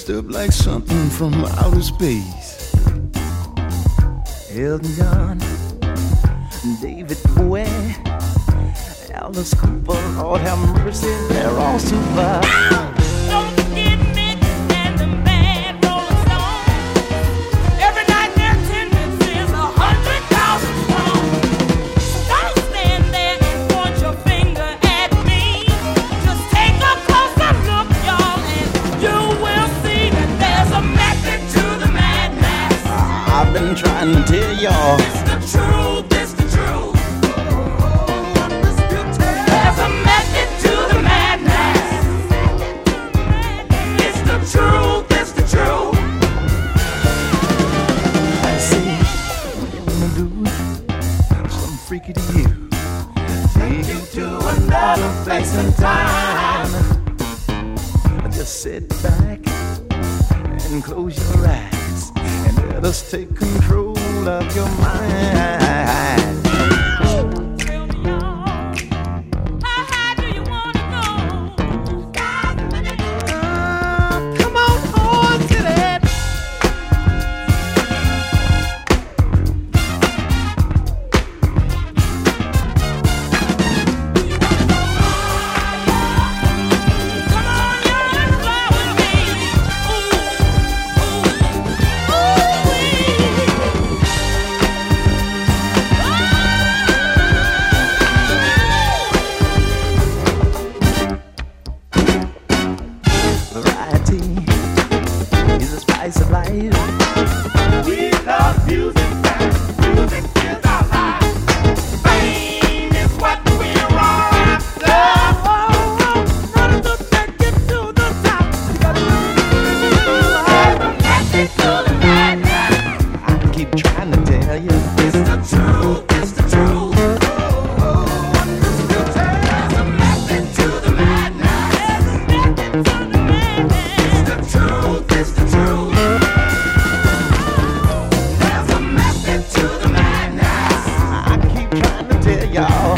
up like something from outer space. Elton John, David Bowie, Alice Cooper, Lord have mercy, they're all super. Don't forget Mick and the Mad Rolling Stones. Every night their attendance is 100,000 strong. Don't stand there and point your finger at me. Just take a closer look, y'all, and you will see that there's a method to the madness. I've been trying to tell y'all. It's the truth, it's the truth. There's a method to the madness. It's the truth, it's the truth. I say, what you wanna do? Something freaky to you. Take you to another place and time. Just sit back and close your eyes and let us take control of your mind. Tell me, y'all, how high do you wanna go? Come on to that. Come on, y'all, and fly with me. Ooh, ooh, Variety is the spice of life. we love music, and music is our life. Fame is what we're all after. Running to take it to the top. There's a method to the madness. I keep trying to tell you. It's the truth, it's the truth. There's a method to the madness. It's the truth, it's the truth. There's a method to the madness. I keep trying to tell y'all.